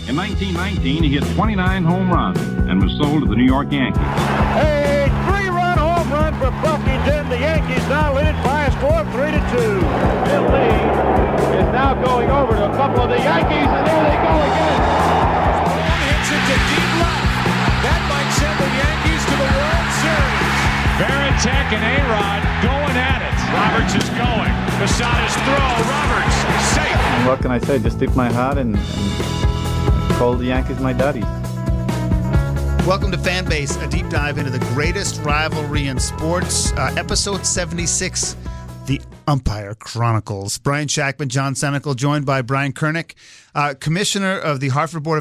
In 1919, he hit 29 home runs and was sold to the New York Yankees. A 3-run home run for Buffington. The Yankees now lead it by a score of 3-2. Bill Lee is now going over to a couple of the Yankees, and there they go again. One hits it to deep left. That might send the Yankees to the World Series. Varitek and A-Rod going at it. Roberts is going. Posada's throw. Roberts safe. What can I say? Just tip my hat and call the Yankees my daddies. Welcome to Fanbase, a deep dive into the greatest rivalry in sports. Episode 76, The Umpire Chronicles. Brian Shackman, John Senecal, joined by Brian Kernick, Commissioner of the Hartford Board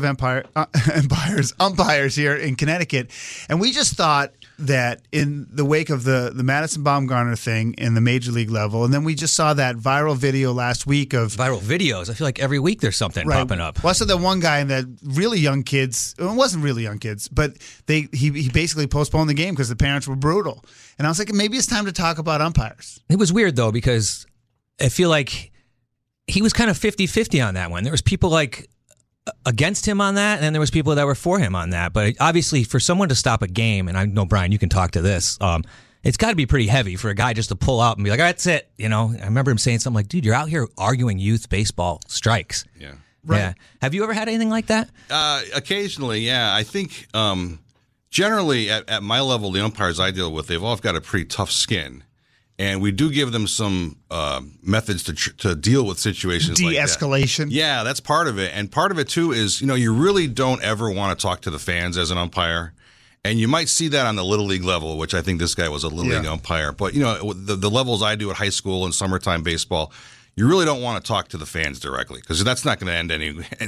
of Umpires here in Connecticut. And we just thought that in the wake of the Madison Bumgarner thing in the Major League level, and then we just saw that viral video last week of... Viral videos. I feel like every week there's something popping up. Well, I saw that one guy and that really young kids, well, it wasn't really young kids, but he basically postponed the game because the parents were brutal. And I was like, maybe it's time to talk about umpires. It was weird, though, because I feel like he was kind of 50-50 on that one. There was people like against him on that, and then there was people that were for him on that. But obviously, for someone to stop a game, and I know, Brian, you can talk to this, it's got to be pretty heavy for a guy just to pull out and be like, that's it. You know, I remember him saying something like, dude, you're out here arguing youth baseball strikes. Yeah. Right. Yeah. Have you ever had anything like that? Occasionally, yeah. I think generally at my level, the umpires I deal with, they've all got a pretty tough skin. And we do give them some methods to deal with situations like that. De-escalation. Yeah, that's part of it. And part of it, too, is, you really don't ever want to talk to the fans as an umpire. And you might see that on the Little League level, which I think this guy was a Little League umpire. But, the levels I do at high school and summertime baseball, you really don't want to talk to the fans directly because that's not going to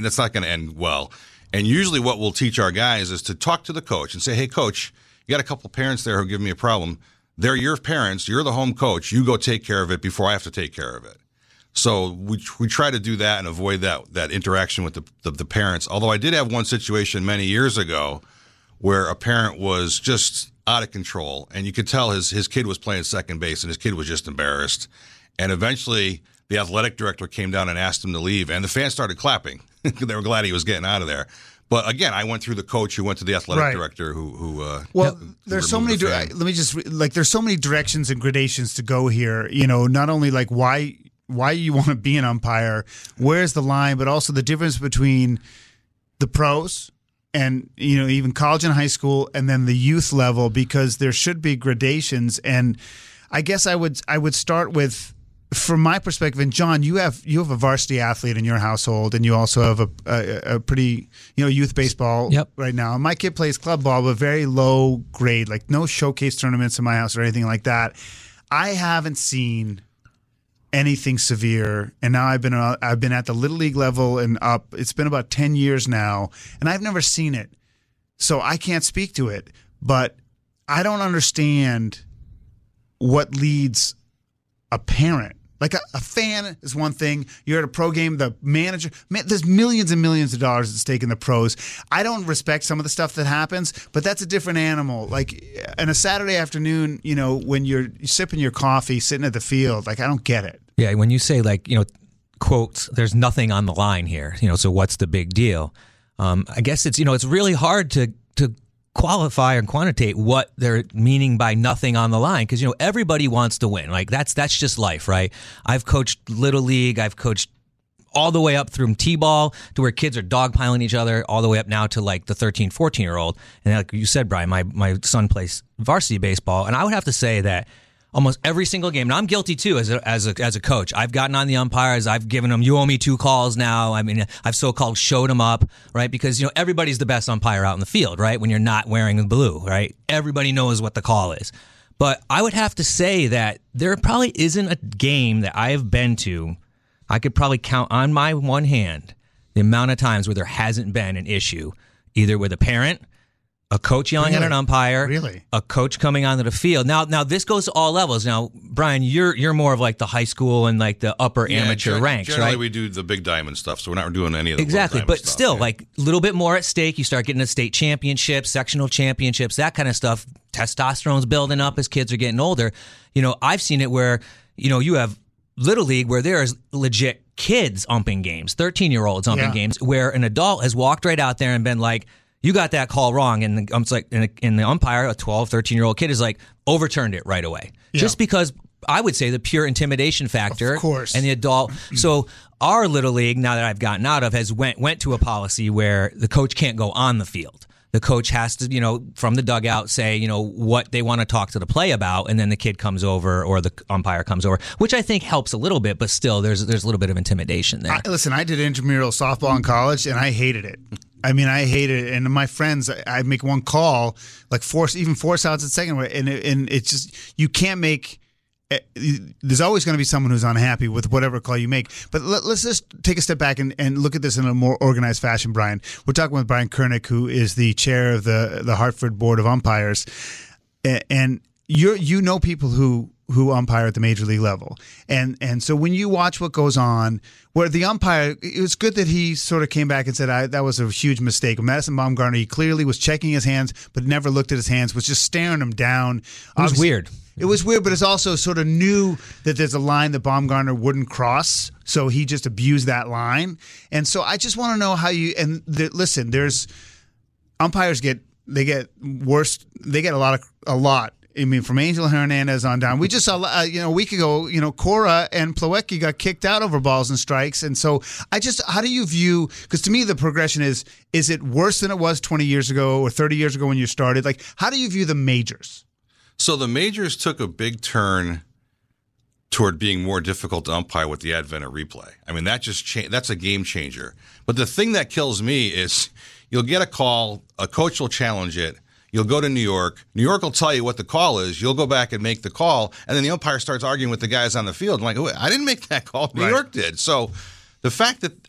end well. And usually what we'll teach our guys is to talk to the coach and say, hey, coach, you got a couple parents there who give me a problem. They're your parents. You're the home coach. You go take care of it before I have to take care of it. So we try to do that and avoid that interaction with the parents. Although I did have one situation many years ago where a parent was just out of control, and you could tell his kid was playing second base, and his kid was just embarrassed. And eventually the athletic director came down and asked him to leave, and the fans started clapping. They were glad he was getting out of there. But again, I went through the coach who went to the athletic director who there's so many there's so many directions and gradations to go here, not only like why you want to be an umpire, where's the line, but also the difference between the pros and even college and high school and then the youth level, because there should be gradations. And I guess I would start with, from my perspective, and John, you have a varsity athlete in your household, and you also have a pretty youth baseball right now. My kid plays club ball, but very low grade, like no showcase tournaments in my house or anything like that. I haven't seen anything severe, and now I've been at the Little League level and up. It's been about 10 years now, and I've never seen it, so I can't speak to it. But I don't understand what leads a parent. Like a fan is one thing. You're at a pro game, the manager, there's millions and millions of dollars at stake in the pros. I don't respect some of the stuff that happens, but that's a different animal. Like on a Saturday afternoon, when you're sipping your coffee, sitting at the field, like I don't get it. Yeah, when you say quotes, there's nothing on the line here, so what's the big deal? I guess it's, it's really hard to qualify and quantitate what they're meaning by nothing on the line, because everybody wants to win. Like that's just life, right? I've coached Little League, I've coached all the way up through T-ball to where kids are dogpiling each other, all the way up now to like the 13, 14-year-old. And like you said, Brian, my son plays varsity baseball, and I would have to say that almost every single game, and I'm guilty too as a coach, I've gotten on the umpires, I've given them, you owe me 2 calls now. I mean, I've so-called showed them up, right? Because, everybody's the best umpire out in the field, right? When you're not wearing the blue, right? Everybody knows what the call is. But I would have to say that there probably isn't a game that I have been to, I could probably count on my one hand the amount of times where there hasn't been an issue, either with a parent, a coach yelling at an umpire, a coach coming onto the field. Now this goes to all levels. Now, Brian, you're more of like the high school and like the upper amateur ranks, generally right? we do the big diamond stuff, so we're not doing any of the exactly. But stuff, still, like a little bit more at stake. You start getting to state championships, sectional championships, that kind of stuff. Testosterone's building up as kids are getting older. I've seen it where you have Little League where there is legit kids umping games, 13-year-olds umping games, where an adult has walked right out there and been like, you got that call wrong. And the umpire, a 12, 13-year-old kid, is like, overturned it right away. Yeah. Just because I would say the pure intimidation factor, of course, and the adult. So our Little League, now that I've gotten out of, has went to a policy where the coach can't go on the field. The coach has to, from the dugout say, what they want to talk to the play about, and then the kid comes over or the umpire comes over, which I think helps a little bit, but still there's a little bit of intimidation there. Listen, I did intramural softball in college, and I hated it. I mean, I hated it. And my friends, I'd make one call, like even force outs at second, and it's just, you can't make. There's always going to be someone who's unhappy with whatever call you make. But let's just take a step back and look at this in a more organized fashion, Brian. We're talking with Brian Kernick, who is the chair of the Hartford Board of Umpires. And you know people who umpire at the major league level. And so when you watch what goes on, where the umpire, it was good that he sort of came back and said, that was a huge mistake. Madison Bumgarner, he clearly was checking his hands, but never looked at his hands, was just staring him down. It was weird. It was weird, but it's also sort of knew that there's a line that Bumgarner wouldn't cross, so he just abused that line. And so I just want to know how you listen. There's umpires get worse. They get a lot. I mean, from Angel Hernandez on down. We just saw a week ago. Cora and Plawecki got kicked out over balls and strikes. And so how do you view? Because to me, the progression is it worse than it was 20 years ago or 30 years ago when you started? Like, how do you view the majors? So the majors took a big turn toward being more difficult to umpire with the advent of replay. I mean, that's a game changer. But the thing that kills me is you'll get a call, a coach will challenge it, you'll go to New York, New York will tell you what the call is, you'll go back and make the call, and then the umpire starts arguing with the guys on the field. I'm like, oh, I didn't make that call, New York did. So the fact that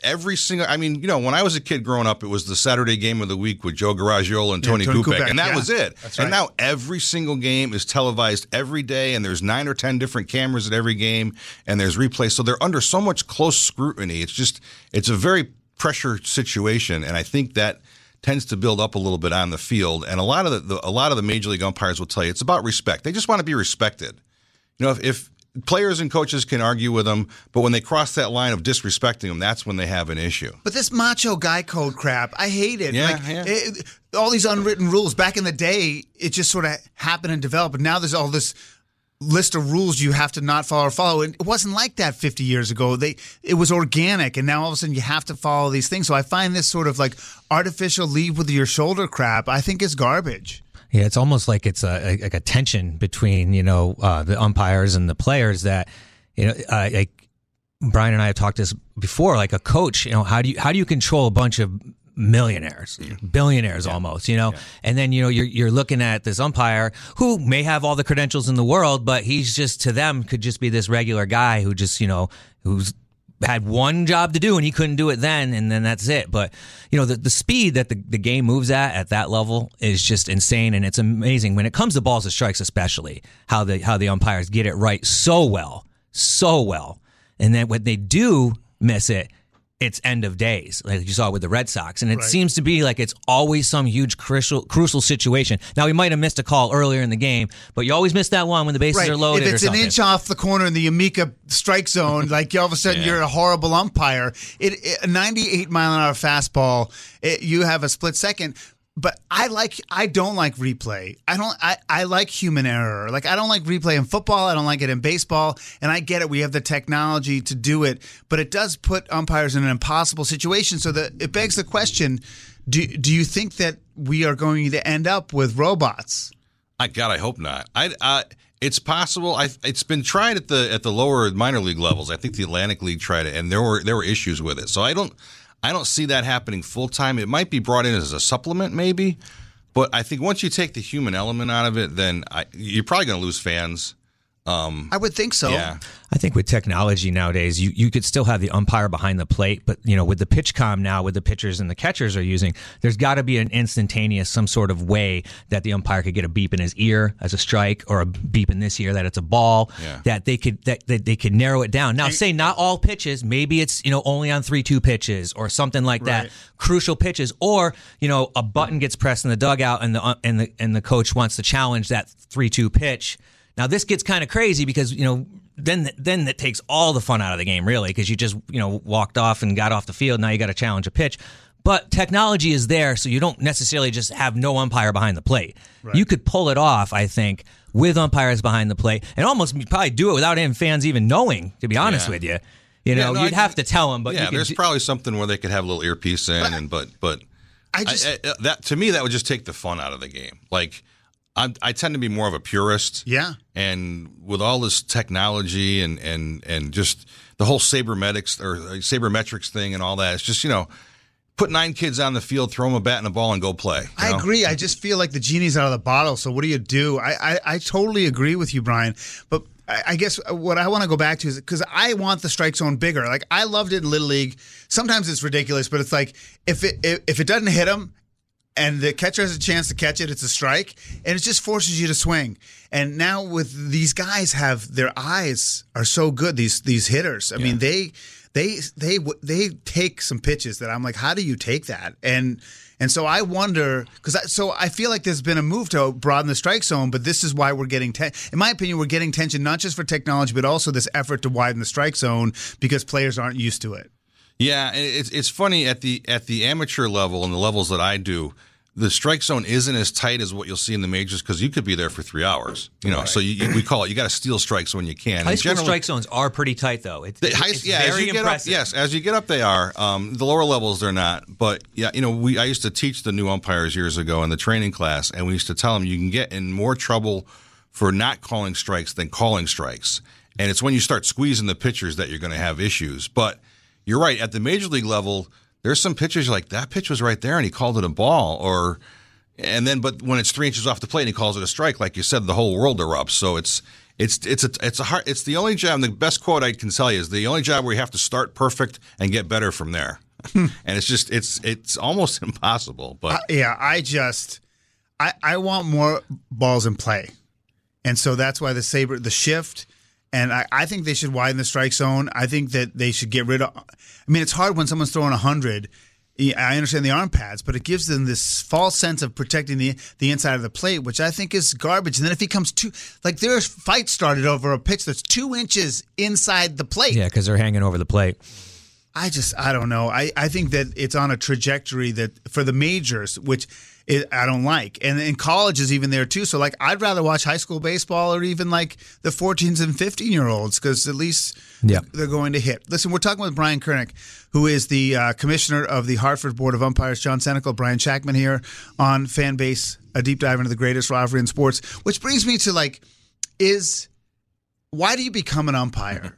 when I was a kid growing up, it was the Saturday game of the week with Joe Garagiola and Tony Kupek, and that was it. That's right. And now every single game is televised every day, and there's 9 or 10 different cameras at every game, and there's replays. So they're under so much close scrutiny. It's a very pressure situation, and I think that tends to build up a little bit on the field. And a lot of the major league umpires will tell you it's about respect. They just want to be respected. If players and coaches can argue with them, but when they cross that line of disrespecting them, that's when they have an issue. But this macho guy code crap, I hate it. Yeah, all these unwritten rules. Back in the day, it just sort of happened and developed. But now there's all this list of rules you have to not follow or follow. And it wasn't like that 50 years ago. It was organic, and now all of a sudden you have to follow these things. So I find this sort of like artificial leave with your shoulder crap, I think is garbage. Yeah, it's almost like it's like a tension between the umpires and the players that like Brian and I have talked this before. Like a coach, how do you control a bunch of millionaires, billionaires almost, and then you're looking at this umpire who may have all the credentials in the world, but he's just, to them, could just be this regular guy who just who's had one job to do and he couldn't do it then, and then that's it. But the speed that the game moves at that level is just insane, and it's amazing when it comes to balls and strikes, especially how the umpires get it right so well, and then when they do miss it, it's end of days, like you saw with the Red Sox. And it seems to be like it's always some huge crucial situation. Now, we might have missed a call earlier in the game, but you always miss that one when the bases are loaded. If it's an inch off the corner in the Amica strike zone, like all of a sudden you're a horrible umpire. A 98-mile-an-hour fastball, you have a split second. But I don't like replay. I like human error. Like, I don't like replay in football. I don't like it in baseball. And I get it. We have the technology to do it. But it does put umpires in an impossible situation. So that it begs the question, do you think that we are going to end up with robots? God, I hope not. It's possible. It's been tried at the lower minor league levels. I think the Atlantic League tried it, and there were issues with it. So I don't see that happening full time. It might be brought in as a supplement, maybe, but I think once you take the human element out of it, then you're probably going to lose fans. I would think so. Yeah. I think with technology nowadays, you could still have the umpire behind the plate, but with the PitchCom now, with the pitchers and the catchers are using, there's got to be an instantaneous, some sort of way that the umpire could get a beep in his ear as a strike, or a beep in this ear that it's a ball. That they could narrow it down. Now, say not all pitches, maybe it's only on 3-2 pitches or something like that, crucial pitches, or a button gets pressed in the dugout and the coach wants to challenge that 3-2 pitch. Now, this gets kind of crazy because, then it takes all the fun out of the game, really, because you just walked off and got off the field. Now you got to challenge a pitch. But technology is there, so you don't necessarily just have no umpire behind the plate. Right. You could pull it off, I think, with umpires behind the plate, and almost probably do it without any fans even knowing, to be honest with you. You'd have to tell them. But there's probably something where they could have a little earpiece in, but that to me, that would just take the fun out of the game. Like, I tend to be more of a purist. Yeah. And with all this technology and just the whole sabermetrics thing and all that, it's just, put 9 kids on the field, throw them a bat and a ball, and go play. I agree. I just feel like the genie's out of the bottle. So what do? I totally agree with you, Brian. But I guess what I want to go back to is because I want the strike zone bigger. Like, I loved it in Little League. Sometimes it's ridiculous, but it's like if it doesn't hit them and the catcher has a chance to catch it, it's a strike, and it just forces you to swing. And now with these guys, their eyes are so good. These hitters. I mean, they take some pitches that I'm like, how do you take that? And so I wonder, so I feel like there's been a move to broaden the strike zone, but this is why we're getting in my opinion, we're getting tension not just for technology, but also this effort to widen the strike zone because players aren't used to it. Yeah, it's funny at the amateur level and the levels that I do. The strike zone isn't as tight as what you'll see in the majors because you could be there for 3 hours. Right. So we call it, you got to steal strikes when you can. High school strike zones are pretty tight, though. It's very impressive. As you get up, they are. The lower levels, they're not. But I used to teach the new umpires years ago in the training class, and we used to tell them you can get in more trouble for not calling strikes than calling strikes. And it's when you start squeezing the pitchers that you're going to have issues. But you're right, at the major league level, there's some pitchers you're like, that pitch was right there and he called it a ball, but when it's 3 inches off the plate and he calls it a strike, like you said, the whole world erupts. So it's the only job. The best quote I can tell you is the only job where you have to start perfect and get better from there. And it's almost impossible. But I want more balls in play, and so that's why the shift. And I think they should widen the strike zone. I think that they should get rid of. I mean, it's hard when someone's throwing 100. I understand the arm pads, but it gives them this false sense of protecting the inside of the plate, which I think is garbage. And then if he comes there's fights started over a pitch that's 2 inches inside the plate. Yeah, because they're hanging over the plate. I don't know. I think that it's on a trajectory that for the majors, which I don't like. And in college is even there too. So I'd rather watch high school baseball or even the 14s and 15-year-olds because at least they're going to hit. Listen, we're talking with Brian Kernick, who is the commissioner of the Hartford Board of Umpires. John Senecal, Brian Shackman here on Fanbase, a deep dive into the greatest rivalry in sports. Which brings me to why do you become an umpire?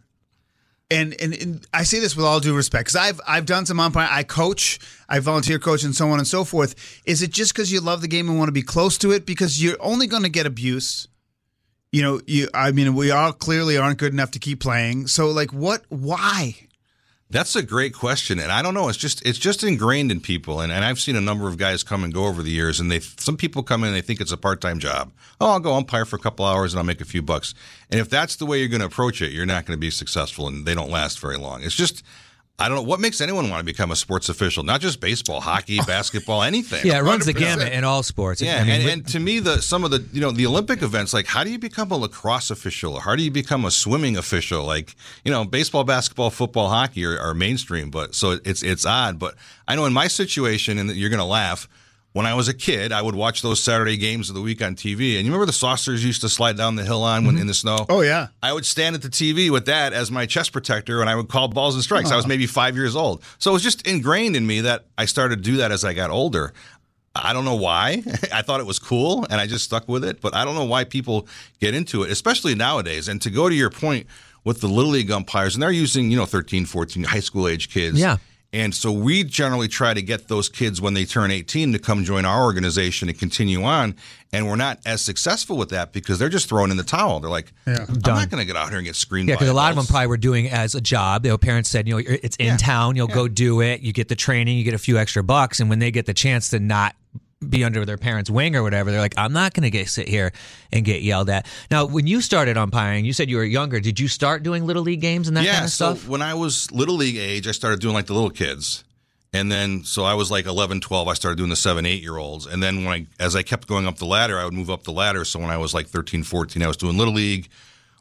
And I say this with all due respect because I've done some umpiring. I coach, I volunteer coach, and so on and so forth. Is it just because you love the game and want to be close to it? Because you're only going to get abuse. We all clearly aren't good enough to keep playing. So what? Why? That's a great question, and I don't know. It's just ingrained in people, and I've seen a number of guys come and go over the years, and some people come in and they think it's a part-time job. Oh, I'll go umpire for a couple hours and I'll make a few bucks. And if that's the way you're going to approach it, you're not going to be successful, and they don't last very long. It's just, I don't know what makes anyone want to become a sports official. Not just baseball, hockey, basketball, anything. Yeah, it runs 100%. The gamut in all sports. Yeah, and to me, some of the Olympic events, how do you become a lacrosse official? How do you become a swimming official? Baseball, basketball, football, hockey are mainstream, but so it's odd. But I know in my situation, and you're going to laugh. When I was a kid, I would watch those Saturday games of the week on TV. And you remember the saucers used to slide down the hill on when in the snow? Oh, yeah. I would stand at the TV with that as my chest protector, and I would call balls and strikes. I was maybe 5 years old. So it was just ingrained in me that I started to do that as I got older. I don't know why. I thought it was cool, and I just stuck with it. But I don't know why people get into it, especially nowadays. And to go to your point with the Little League umpires, and they're using 13, 14, high school age kids. Yeah. And so we generally try to get those kids when they turn 18 to come join our organization and continue on. And we're not as successful with that because they're just throwing in the towel. They're like, I'm not going to get out here and get screened by because a lot of them probably were doing it as a job. Their parents said, it's in town. You'll go do it. You get the training. You get a few extra bucks. And when they get the chance to not be under their parents' wing or whatever, they're like, I'm not going to sit here and get yelled at. Now, when you started umpiring, you said you were younger. Did you start doing Little League games and that kind of stuff? Yeah, so when I was Little League age, I started doing the little kids. And then, so I was 11, 12, I started doing the 7, 8-year-olds. And then as I kept going up the ladder, I would move up the ladder. So when I was 13, 14, I was doing Little League.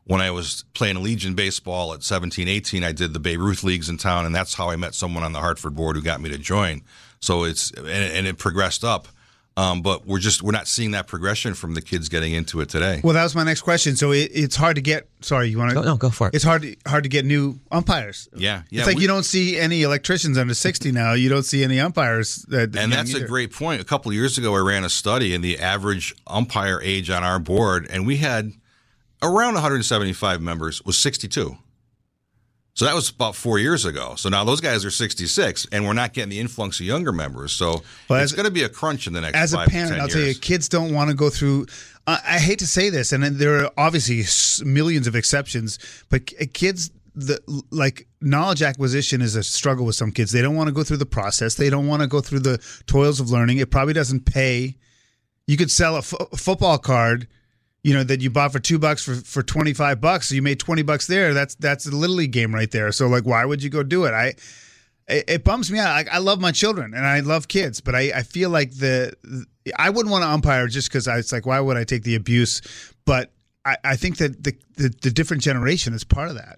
when I was playing Legion baseball at 17, 18, I did the Babe Ruth leagues in town, and that's how I met someone on the Hartford board who got me to join. So and it progressed up. But we're not seeing that progression from the kids getting into it today. Well, that was my next question. So it's hard to get. Sorry, you want to? No, go for it. It's hard to get new umpires. Yeah. It's like you don't see any electricians under 60 now. You don't see any umpires. And that's a great point. A couple of years ago, I ran a study, and the average umpire age on our board, and we had around 175 members, was 62. So that was about 4 years ago. So now those guys are 66, and we're not getting the influx of younger members. So it's going to be a crunch in the next 5 to 10 years. As a parent, I'll tell you, kids don't want to go through I hate to say this, and there are obviously millions of exceptions, but kids, knowledge acquisition is a struggle with some kids. They don't want to go through the process. They don't want to go through the toils of learning. It probably doesn't pay. You could sell a football card, that you bought for $2 for $25, so you made $20 there. That's a Little League game right there. So why would you go do it? It bums me out. I love my children and I love kids, but I feel like I wouldn't want to umpire just because it's like, why would I take the abuse? But I think that the different generation is part of that.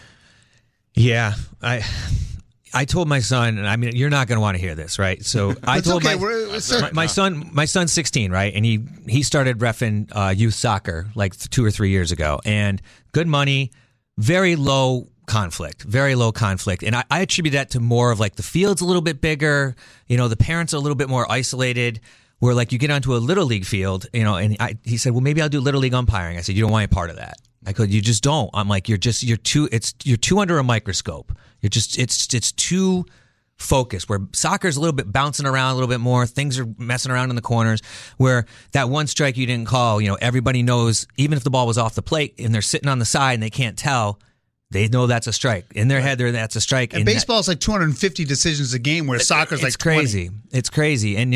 Yeah, I told my son, and I mean, you're not going to want to hear this, right? So I told my son's 16, right? And he started reffing youth soccer like 2 or 3 years ago, and good money, very low conflict. And I attribute that to more of the field's a little bit bigger, the parents are a little bit more isolated, where you get onto a Little League field, and he said, well, maybe I'll do Little League umpiring. I said, you don't want any part of that. I go, you just don't. I'm like, you're too under a microscope. It's too focused, where soccer's a little bit bouncing around a little bit more. Things are messing around in the corners, where that one strike you didn't call, everybody knows, even if the ball was off the plate and they're sitting on the side and they can't tell, they know that's a strike. In their head, that's a strike. And baseball's 250 decisions a game, where soccer's it's 20. Crazy. It's crazy. And,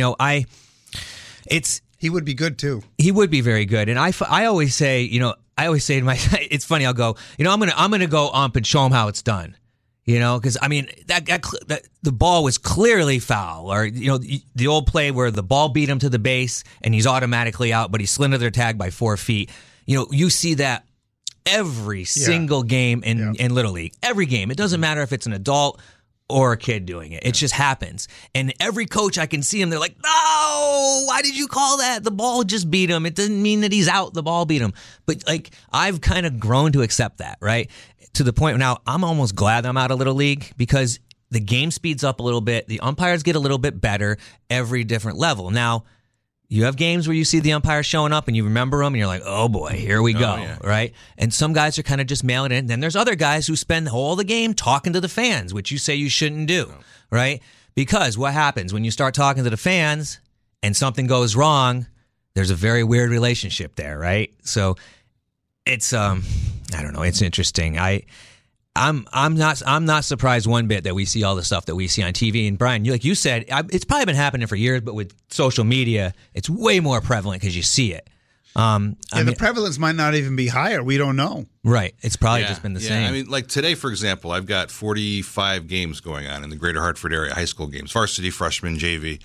he would be good too. He would be very good. And I always say, to my, it's funny, I'll go, I'm going to go ump and show him how it's done. Because I mean that the ball was clearly foul, or the old play where the ball beat him to the base and he's automatically out, but he slindered their tag by 4 feet. You see that every single game in Little League, every game. It doesn't matter if it's an adult or a kid doing it. It just happens. And every coach, I can see him, they're like, no, why did you call that? The ball just beat him. It doesn't mean that he's out. The ball beat him. But I've kind of grown to accept that, right? To the point now, I'm almost glad I'm out of Little League, because the game speeds up a little bit. The umpires get a little bit better every different level. Now, you have games where you see the umpire showing up and you remember them and you're like, oh boy, here we go, right? And some guys are kind of just mailing it in. Then there's other guys who spend all the game talking to the fans, which you say you shouldn't do, right? Because what happens when you start talking to the fans and something goes wrong, there's a very weird relationship there, right? So it's I don't know, it's interesting. I'm not surprised one bit that we see all the stuff that we see on TV. And Brian, like you said, it's probably been happening for years, but with social media, it's way more prevalent because you see it. The prevalence might not even be higher. We don't know. Right. It's probably just been the same. I mean, today, for example, I've got 45 games going on in the greater Hartford area, high school games, varsity, freshman, JV.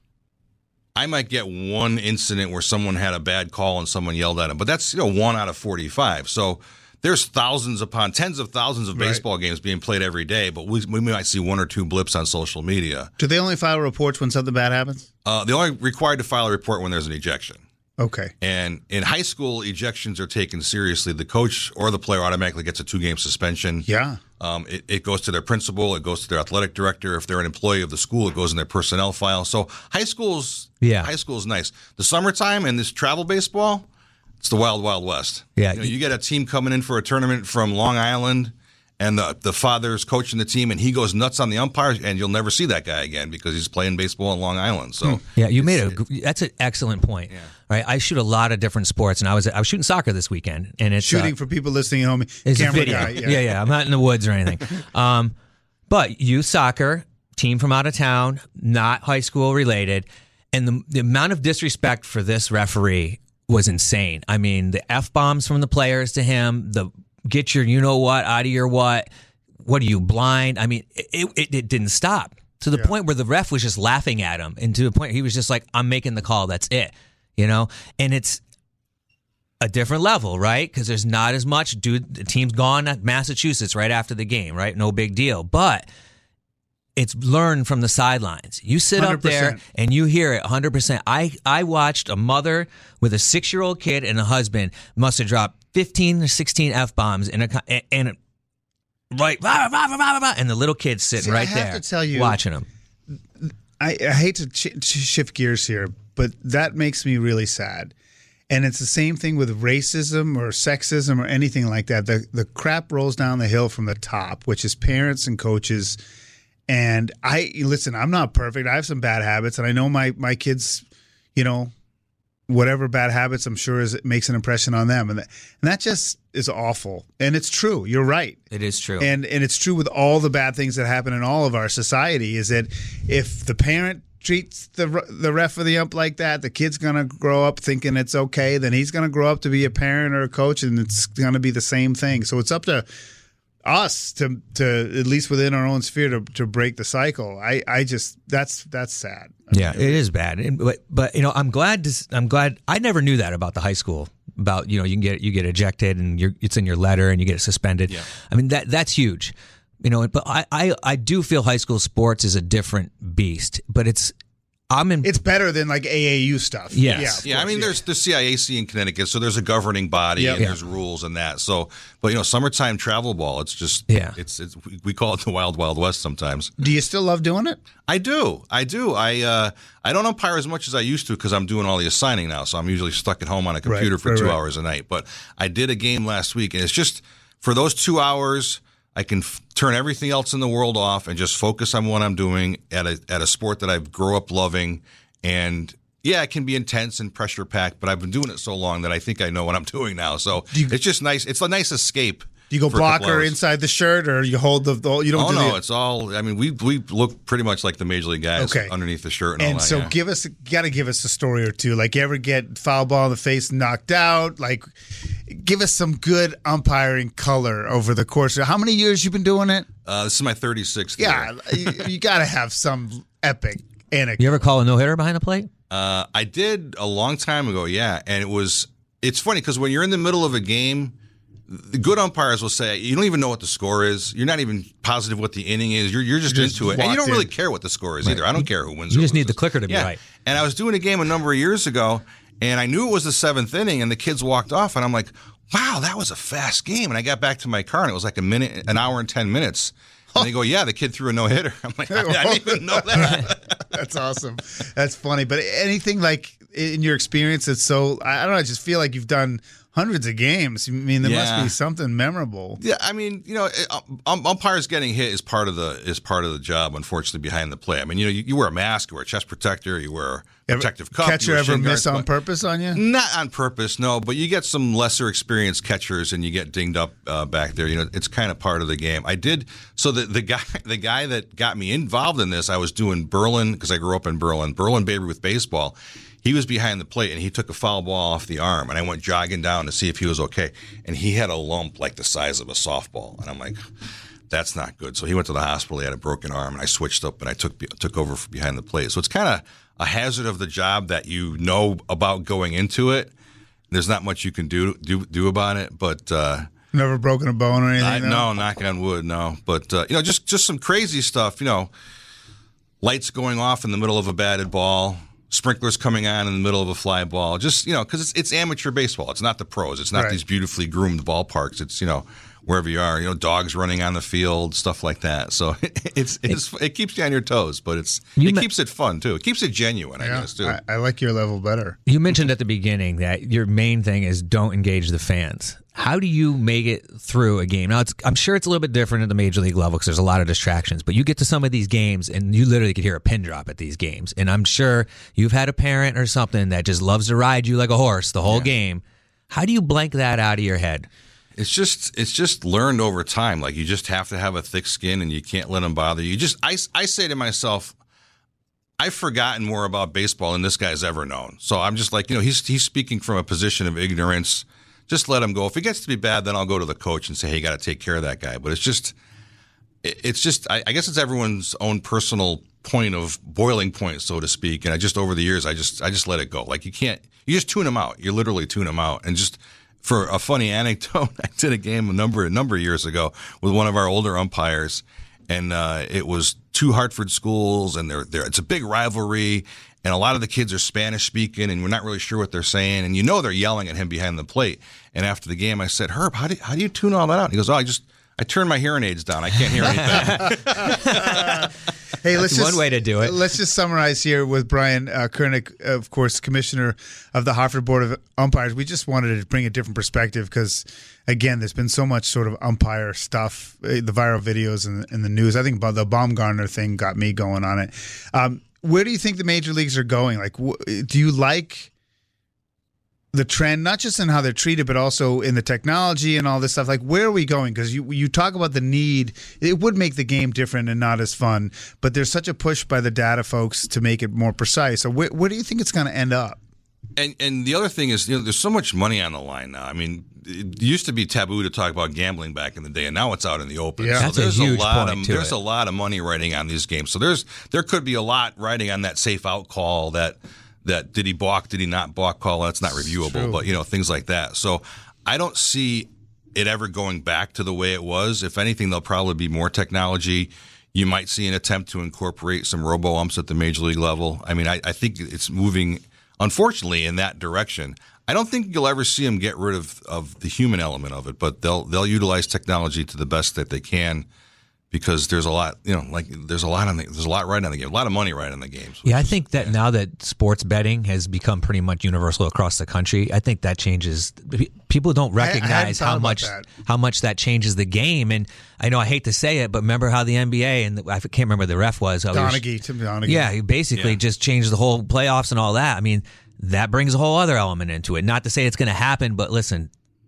I might get one incident where someone had a bad call and someone yelled at him, but that's 1 out of 45. So there's thousands upon tens of thousands of baseball games being played every day, but we might see 1 or 2 blips on social media. Do they only file reports when something bad happens? They're only required to file a report when there's an ejection. Okay. And in high school, ejections are taken seriously. The coach or the player automatically gets a 2-game suspension. Yeah. It goes to their principal. It goes to their athletic director. If they're an employee of the school, it goes in their personnel file. So high school's nice. The summertime and this travel baseball, it's the wild, wild west. Yeah. You get a team coming in for a tournament from Long Island, and the father's coaching the team, and he goes nuts on the umpires, and you'll never see that guy again because he's playing baseball in Long Island. So that's an excellent point. Yeah. Right, I shoot a lot of different sports, and I was shooting soccer this weekend, and it's shooting for people listening at home. It's camera a video. Guy, Yeah. I'm not in the woods or anything. But youth soccer, team from out of town, not high school related, and the amount of disrespect for this referee was insane. I mean, the F-bombs from the players to him, the get your you-know-what out of your what are you, blind? I mean, it didn't stop to the point where the ref was just laughing at him, and to the point he was just like, I'm making the call, that's it. And a different level, right? Because there's not as much. Dude, the team's gone to Massachusetts right after the game, right? No big deal. But it's learned from the sidelines. You sit 100%. Up there and you hear it 100%. I watched a mother with a 6-year-old kid and a husband must have dropped 15 or 16 F-bombs and right, and the little kid's sitting right there, to tell you, watching them. I hate to shift gears here, but that makes me really sad. And it's the same thing with racism or sexism or anything like that. The crap rolls down the hill from the top, which is parents and coaches. And listen, I'm not perfect. I have some bad habits, and I know my kids, whatever bad habits I'm sure it makes an impression on them, and that just is awful. And it's true. You're right. It is true. And it's true with all the bad things that happen in all of our society. Is that if the parent treats the ref or the ump like that, the kid's gonna grow up thinking it's okay. Then he's gonna grow up to be a parent or a coach, and it's gonna be the same thing. So it's up to us to at least within our own sphere to break the cycle. I just that's sad. Yeah, it is bad. But I'm glad I never knew that about the high school. About you get ejected and it's in your letter and you get suspended. Yeah. I mean that's huge. But I do feel high school sports is a different beast. But it's better than like AAU stuff. Yes. Yeah. I mean, there's the CIAC in Connecticut, so there's a governing body and there's rules and that. So, but summertime travel ball, it's just it's we call it the Wild Wild West sometimes. Do you still love doing it? I do. I don't umpire as much as I used to because I'm doing all the assigning now. So I'm usually stuck at home on a computer for 2 hours a night. But I did a game last week, and it's just for those 2 hours. I can turn everything else in the world off and just focus on what I'm doing at a sport that I grew up loving. And it can be intense and pressure packed, but I've been doing it so long that I think I know what I'm doing now. So it's just nice. It's a nice escape. Do you go blocker inside the shirt, or you hold the? You don't. No, it's all. I mean, we look pretty much like the major league guys underneath the shirt and all that. And so gotta give us a story or two. Like, you ever get foul ball in the face, knocked out? Like, give us some good umpiring color over the course of how many years you've been doing it? This is my 36th year. Yeah, you got to have some epic anecdote. You ever call a no-hitter behind the plate? I did a long time ago, and it's funny because when you're in the middle of a game, the good umpires will say, you don't even know what the score is. You're not even positive what the inning is. You're just into it. And you don't really care what the score is either. I don't care who wins. You just need the clicker to be right. And I was doing a game a number of years ago, and I knew it was the 7th inning, and the kids walked off, and I'm like, wow, that was a fast game. And I got back to my car, and it was like an hour and 10 minutes. And they go, the kid threw a no-hitter. I'm like, I didn't even know that. That's awesome. That's funny. But anything like in your experience that's so, I don't know, I just feel like you've done hundreds of games. I mean, there must be something memorable. Yeah, I mean, umpires getting hit is part of the job. Unfortunately, behind the plate. I mean, you wear a mask, you wear a chest protector, you wear a protective cup. Catcher ever miss on purpose on you? Not on purpose, no. But you get some lesser experienced catchers, and you get dinged up back there. It's kind of part of the game. I did. So the guy that got me involved in this, I was doing Berlin because I grew up in Berlin Baby Ruth baseball. He was behind the plate, and he took a foul ball off the arm, and I went jogging down to see if he was okay. And he had a lump like the size of a softball. And I'm like, that's not good. So he went to the hospital. He had a broken arm, and I switched up, and I took over behind the plate. So it's kind of a hazard of the job that you know about going into it. There's not much you can do about it, but never broken a bone or anything? No, knock on wood, no. But, just some crazy stuff, lights going off in the middle of a batted ball, sprinklers coming on in the middle of a fly ball, just, because it's amateur baseball. It's not the pros. It's not these beautifully groomed ballparks. It's, wherever you are, dogs running on the field, stuff like that. So it keeps you on your toes, but it keeps it fun too. It keeps it genuine, I guess, too. I like your level better. You mentioned at the beginning that your main thing is don't engage the fans. How do you make it through a game? Now, I'm sure it's a little bit different at the major league level because there's a lot of distractions, but you get to some of these games and you literally could hear a pin drop at these games. And I'm sure you've had a parent or something that just loves to ride you like a horse the whole game. How do you blank that out of your head? It's just learned over time. Like, you just have to have a thick skin and you can't let them bother you. I say to myself, I've forgotten more about baseball than this guy's ever known. So I'm just like, he's speaking from a position of ignorance. Just let him go. If it gets to be bad, then I'll go to the coach and say, hey, you got to take care of that guy. But it's just, it's just, I guess it's everyone's own personal point of boiling point, so to speak. And over the years, I just let it go. Like you just tune them out. You literally tune them out. And just for a funny anecdote, I did a game a number of years ago with one of our older umpires, and it was two Hartford schools, and it's a big rivalry, and a lot of the kids are Spanish speaking, and we're not really sure what they're saying, and they're yelling at him behind the plate. And after the game, I said, Herb, how do you tune all that out? And he goes, I turned my hearing aids down. I can't hear anything. Hey, That's one way to do it. Let's just summarize here with Brian Kernick, of course, commissioner of the Hartford Board of Umpires. We just wanted to bring a different perspective because, again, there's been so much sort of umpire stuff, the viral videos in the news. I think the Baumgartner thing got me going on it. Where do you think the major leagues are going? Like, do you like the trend, not just in how they're treated, but also in the technology and all this stuff? Like, where are we going? Because you talk about the need. It would make the game different and not as fun, but there's such a push by the data folks to make it more precise. So where do you think it's going to end up? And the other thing is, there's so much money on the line now. I mean, it used to be taboo to talk about gambling back in the day, and now it's out in the open. Yeah. So That's there's a huge lot point of to there's it. a lot of money riding on these games. So there could be a lot riding on that safe out call, that did he balk, did he not balk call. That's not reviewable, but things like that. So I don't see it ever going back to the way it was. If anything, there'll probably be more technology. You might see an attempt to incorporate some robo-umps at the major league level. I mean, I think it's moving, unfortunately, in that direction. I don't think you'll ever see them get rid of the human element of it, but they'll utilize technology to the best that they can, because there's a lot, there's a lot right on the game, a lot of money right on the games. Yeah, I think that now that sports betting has become pretty much universal across the country, I think that changes. People don't recognize how much that changes the game. And I know I hate to say it, but remember how the NBA, and I can't remember who the ref was. Tim Donaghy. Yeah, he basically just changed the whole playoffs and all that. I mean, that brings a whole other element into it. Not to say it's going to happen, but listen,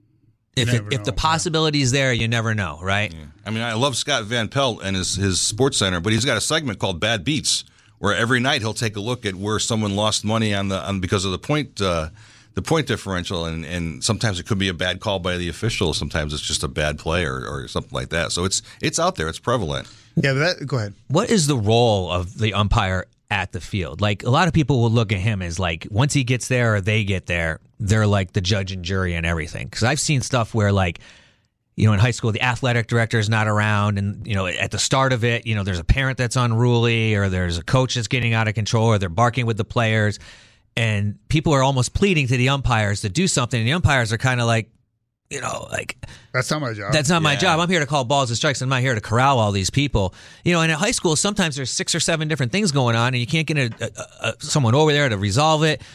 if the possibility is there, you never know, right? Yeah. I mean, I love Scott Van Pelt and his Sports Center, but he's got a segment called Bad Beats, where every night he'll take a look at where someone lost money on because of the point differential, and sometimes it could be a bad call by the official, sometimes it's just a bad play or something like that. So it's out there, it's prevalent. Yeah, but go ahead. What is the role of the umpire at the field? Like, a lot of people will look at him as like, once he gets there or they get there, they're like the judge and jury and everything. Because I've seen stuff where, like, in high school, the athletic director is not around, and at the start of it, there's a parent that's unruly, or there's a coach that's getting out of control, or they're barking with the players, and people are almost pleading to the umpires to do something, and the umpires are kind of like, that's not my job. That's not my job. I'm here to call balls and strikes. I'm not here to corral all these people. And at high school, sometimes there's 6 or 7 different things going on, and you can't get someone over there to resolve it.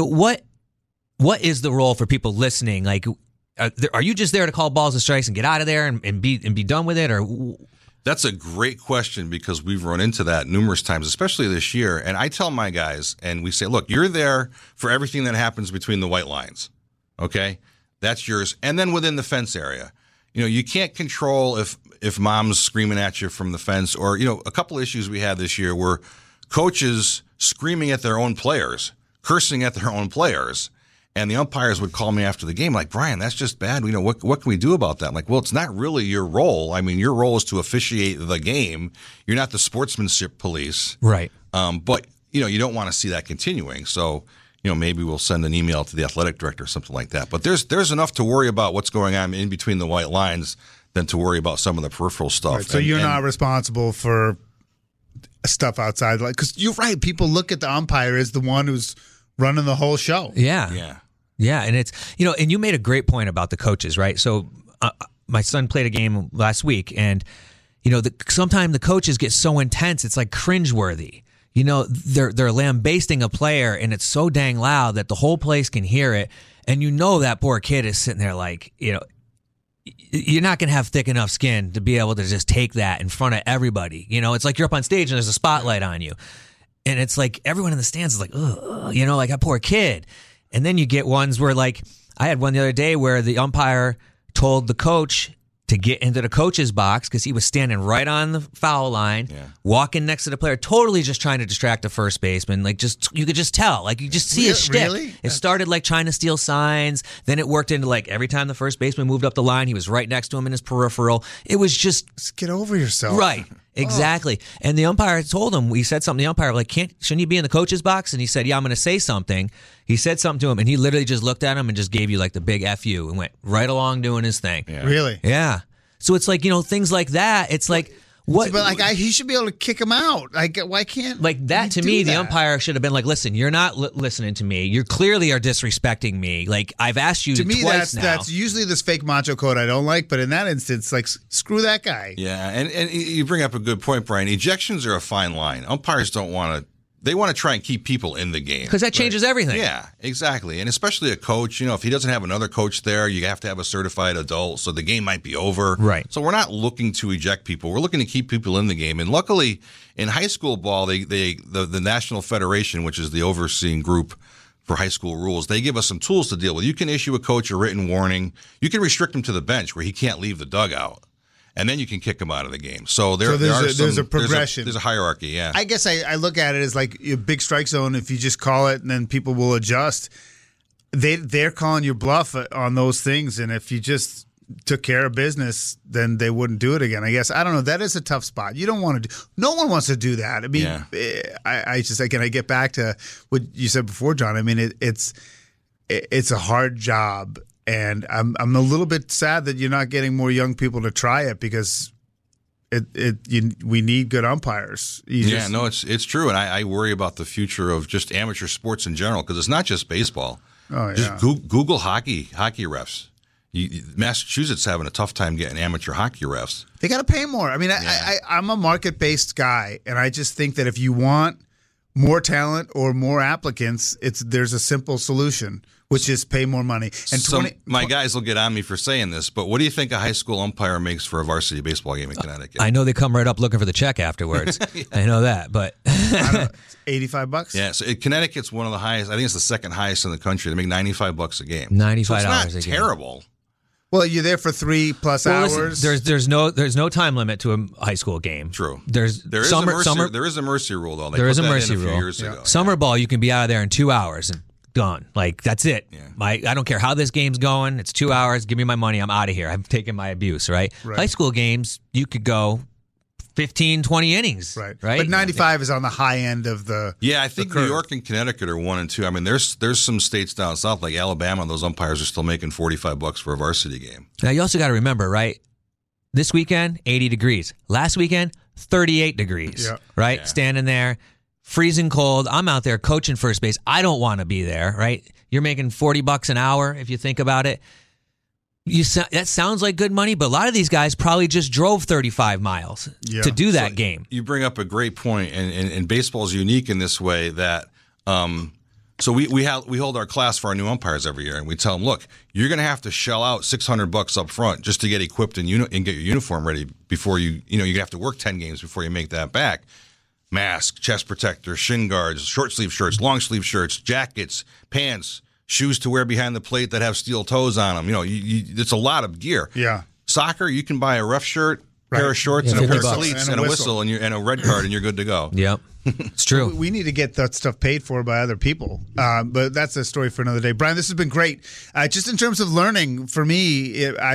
What is the role for people listening? Like, are you just there to call balls and strikes and get out of there and be done with it? Or that's a great question, because we've run into that numerous times, especially this year. And I tell my guys, and we say, look, you're there for everything that happens between the white lines. Okay? That's yours. And then within the fence area, you can't control if mom's screaming at you from the fence, or, a couple of issues we had this year were coaches screaming at their own players, cursing at their own players. And the umpires would call me after the game like, Brian, that's just bad. What can we do about that? I'm like, well, it's not really your role. I mean, your role is to officiate the game. You're not the sportsmanship police. Right. But, you don't want to see that continuing. So, maybe we'll send an email to the athletic director or something like that. But there's enough to worry about what's going on in between the white lines than to worry about some of the peripheral stuff. Right, so you're not responsible for stuff outside. Because you're right. People look at the umpire as the one who's running the whole show. Yeah. And it's, and you made a great point about the coaches, right? So my son played a game last week, and, sometimes the coaches get so intense, it's like cringeworthy. They're lambasting a player, and it's so dang loud that the whole place can hear it. And that poor kid is sitting there like, you're not going to have thick enough skin to be able to just take that in front of everybody. It's like you're up on stage and there's a spotlight on you. And it's like everyone in the stands is like, ugh, like that poor kid. And then you get ones where, like, I had one the other day where the umpire told the coach, to get into the coach's box because he was standing right on the foul line, walking next to the player, totally just trying to distract the first baseman. Like, just you could just tell. Like, you just see his shtick. Really? It started like trying to steal signs. Then it worked into like every time the first baseman moved up the line, he was right next to him in his peripheral. It was just get over yourself. Right. Exactly. And the umpire told him, he said something to the umpire, like, shouldn't you be in the coach's box? And he said, yeah, I'm going to say something. He said something to him, and he literally just looked at him and just gave you like the big F you and went right along doing his thing. Yeah. Really? Yeah. So it's like, things like that. It's like, what? But like, he should be able to kick him out. Like, why can't? Like that to me, the umpire should have been like, listen, you're not listening to me. You clearly are disrespecting me. Like, I've asked you to me, twice now. That's usually this fake macho code I don't like. But in that instance, like, screw that guy. Yeah, and you bring up a good point, Brian. Ejections are a fine line. Umpires don't want to. They want to try and keep people in the game. Because that changes everything. Yeah, exactly. And especially a coach, if he doesn't have another coach there, you have to have a certified adult, so the game might be over. Right. So we're not looking to eject people. We're looking to keep people in the game. And luckily, in high school ball, the National Federation, which is the overseeing group for high school rules, they give us some tools to deal with. You can issue a coach a written warning. You can restrict him to the bench where he can't leave the dugout. And then you can kick him out of the game. So there's a progression. There's a hierarchy, yeah. I guess I look at it as like a big strike zone. If you just call it and then people will adjust, they're calling your bluff on those things. And if you just took care of business, then they wouldn't do it again. I guess. I don't know. That is a tough spot. You don't want to do. No one wants to do that. I mean, I get back to what you said before, John. I mean, it's a hard job. And I'm a little bit sad that you're not getting more young people to try it because we need good umpires. It's true, and I worry about the future of just amateur sports in general because it's not just baseball. Oh yeah. Just Google hockey refs. Massachusetts having a tough time getting amateur hockey refs. They got to pay more. I mean, I'm a market-based guy, and I just think that if you want more talent or more applicants, there's a simple solution, which is pay more money. And my guys will get on me for saying this, but what do you think a high school umpire makes for a varsity baseball game in Connecticut? I know they come right up looking for the check afterwards. Yeah. I know that, but I don't know, $85. Yeah, so Connecticut's one of the highest. I think it's the second highest in the country. They make $95 a game. $95 so it's not a game. Terrible. Well, you're there for 3+ hours. Listen, there's no time limit to a high school game. True. There is a mercy rule though. There is a mercy rule. A few years ago. Summer ball, you can be out of there in 2 hours and done. Like, that's it. Yeah. I don't care how this game's going. It's 2 hours. Give me my money. I'm out of here. I'm taking my abuse. Right. High school games, you could go 15, 20 innings. Right. But 95 is on the high end of the. Yeah, I think New York and Connecticut are 1 and 2. I mean, there's some states down south like Alabama. Those umpires are still making $45 for a varsity game. Now you also got to remember, right? This weekend, 80 degrees. Last weekend, 38 degrees. Yeah. Right, standing there, freezing cold. I'm out there coaching first base. I don't want to be there. Right? You're making $40 an hour if you think about it. That sounds like good money, but a lot of these guys probably just drove 35 miles to do that game. You bring up a great point, and baseball is unique in this way that so we hold our class for our new umpires every year, and we tell them, look, you're going to have to shell out $600 up front just to get equipped and get your uniform ready before you have to work 10 games before you make that back. Mask, chest protector, shin guards, short sleeve shirts, long sleeve shirts, jackets, pants. Shoes to wear behind the plate that have steel toes on them. It's a lot of gear. Yeah. Soccer, you can buy a ref shirt, pair of shorts, and a pair of cleats, and a whistle, and a red card, and you're good to go. Yep. It's true. We need to get that stuff paid for by other people. But that's a story for another day. Brian, this has been great. Just in terms of learning, for me,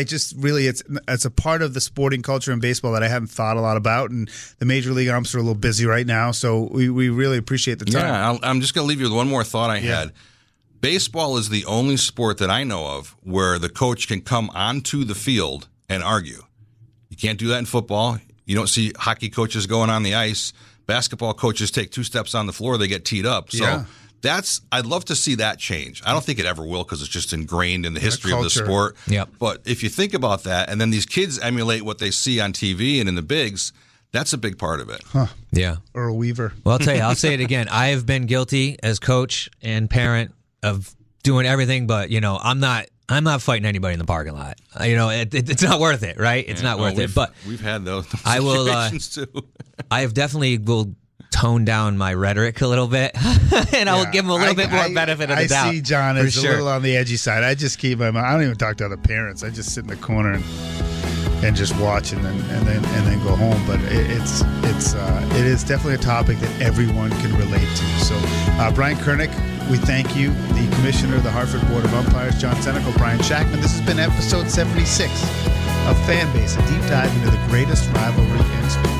it's a part of the sporting culture in baseball that I haven't thought a lot about. And the Major League umps are a little busy right now, so we really appreciate the time. Yeah, I'm just going to leave you with one more thought I had. Baseball is the only sport that I know of where the coach can come onto the field and argue. You can't do that in football. You don't see hockey coaches going on the ice. Basketball coaches take 2 steps on the floor, they get teed up. So I'd love to see that change. I don't think it ever will because it's just ingrained in the history of the sport. Yep. But if you think about that, and then these kids emulate what they see on TV and in the bigs, that's a big part of it. Huh. Yeah. Earl Weaver. Well, I'll tell you, I'll say it again. I have been guilty as coach and parent of doing everything, but I'm not fighting anybody in the parking lot. It's not worth it, right? It's not worth it. But we've had those I will. Too. I have definitely will tone down my rhetoric a little bit, and I will give them a little bit more benefit of the doubt. I see John as a little on the edgy side. I just keep my mouth. I don't even talk to other parents. I just sit in the corner and and just watch and then go home. But it is definitely a topic that everyone can relate to. So Brian Kernick, we thank you. The Commissioner of the Hartford Board of Umpires, John Senecal, Brian Shackman. This has been episode 76 of Fanbase, a deep dive into the greatest rivalry in sports.